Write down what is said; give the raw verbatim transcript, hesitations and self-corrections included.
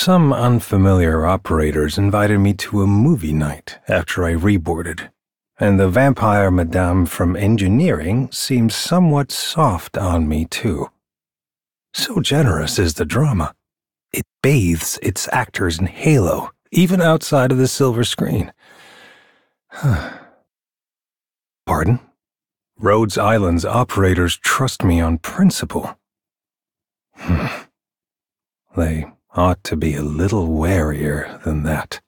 Some unfamiliar operators invited me to a movie night after I reboarded, and the vampire madame from engineering seemed somewhat soft on me, too. So generous is the drama. It bathes its actors in halo, even outside of the silver screen. Pardon? Rhodes Island's operators trust me on principle. They ought to be a little warier than that.